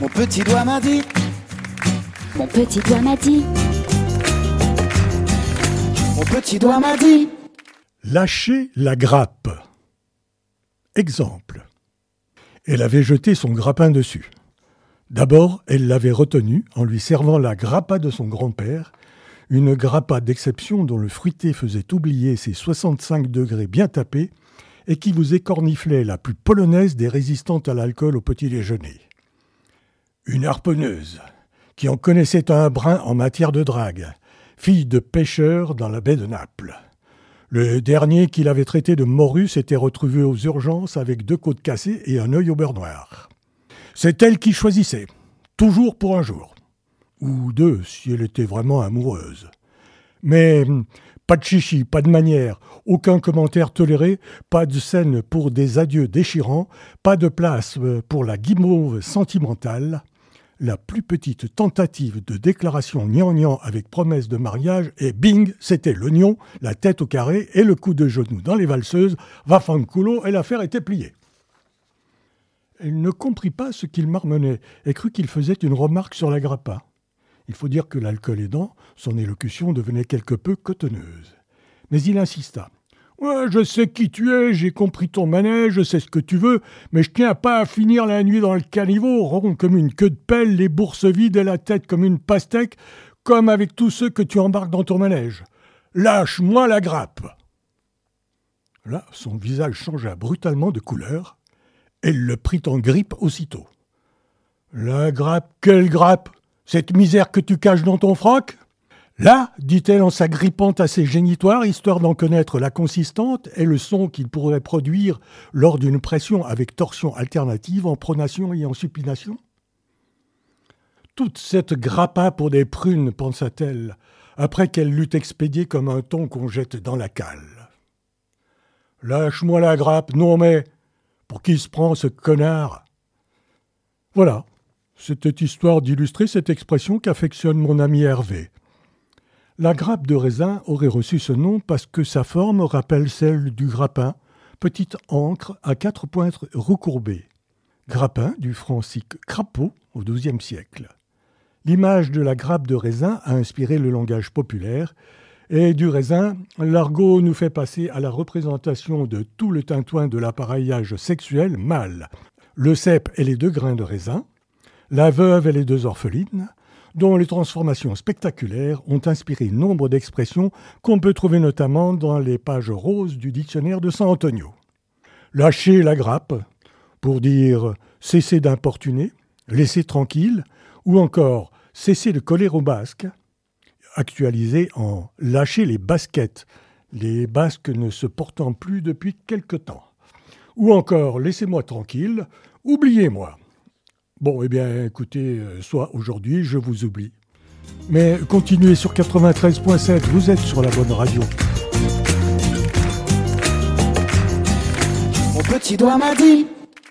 Mon petit doigt m'a dit. Mon petit doigt m'a dit. Mon petit doigt m'a dit. Lâcher la grappe. Exemple. Elle avait jeté son grappin dessus. D'abord, elle l'avait retenu en lui servant la grappa de son grand-père, une grappa d'exception dont le fruité faisait oublier ses 65 degrés bien tapés et qui vous écorniflait la plus polonaise des résistantes à l'alcool au petit déjeuner. Une harponneuse, qui en connaissait un brin en matière de drague, fille de pêcheur dans la baie de Naples. Le dernier qu'il avait traité de morue s'était retrouvé aux urgences avec 2 côtes cassées et un œil au beurre noir. C'est elle qui choisissait, toujours pour un jour. Ou 2, si elle était vraiment amoureuse. Mais pas de chichi, pas de manière, aucun commentaire toléré, pas de scène pour des adieux déchirants, pas de place pour la guimauve sentimentale. La plus petite tentative de déclaration gnangnan avec promesse de mariage et bing, c'était l'oignon, la tête au carré et le coup de genou dans les valseuses, va fanculo et l'affaire était pliée. Elle ne comprit pas ce qu'il marmonnait et crut qu'il faisait une remarque sur la grappa. Il faut dire que l'alcool aidant, son élocution devenait quelque peu cotonneuse. Mais il insista. « Ouais, je sais qui tu es, j'ai compris ton manège, je sais ce que tu veux, mais je tiens pas à finir la nuit dans le caniveau, rond comme une queue de pelle, les bourses vides et la tête comme une pastèque, comme avec tous ceux que tu embarques dans ton manège. Lâche-moi la grappe !» Là, son visage changea brutalement de couleur. Elle le prit en grippe aussitôt. « La grappe, quelle grappe ? Cette misère que tu caches dans ton froc ? » Là, dit-elle en s'agrippant à ses génitoires, histoire d'en connaître la consistance et le son qu'il pourrait produire lors d'une pression avec torsion alternative en pronation et en supination. Toute cette grappa pour des prunes, pensa-t-elle, après qu'elle l'eut expédiée comme un thon qu'on jette dans la cale. « Lâche-moi la grappe, non mais, pour qui se prend ce connard ?» Voilà, c'était histoire d'illustrer cette expression qu'affectionne mon ami Hervé. La grappe de raisin aurait reçu ce nom parce que sa forme rappelle celle du grappin, petite ancre à 4 pointes recourbées. Grappin du francique crapaud au XIIe siècle. L'image de la grappe de raisin a inspiré le langage populaire et du raisin, l'argot nous fait passer à la représentation de tout le tintouin de l'appareillage sexuel mâle. Le cep et les 2 grains de raisin, la veuve et les 2 orphelines, dont les transformations spectaculaires ont inspiré nombre d'expressions qu'on peut trouver notamment dans les pages roses du dictionnaire de San Antonio. Lâcher la grappe, pour dire cesser d'importuner, laisser tranquille, ou encore cesser de coller au basque, actualisé en lâcher les baskets, les basques ne se portant plus depuis quelque temps. Ou encore laissez-moi tranquille, oubliez-moi. Bon, eh bien, écoutez, soit aujourd'hui, je vous oublie. Mais continuez sur 93.7, vous êtes sur la bonne radio. Mon petit doigt m'a dit.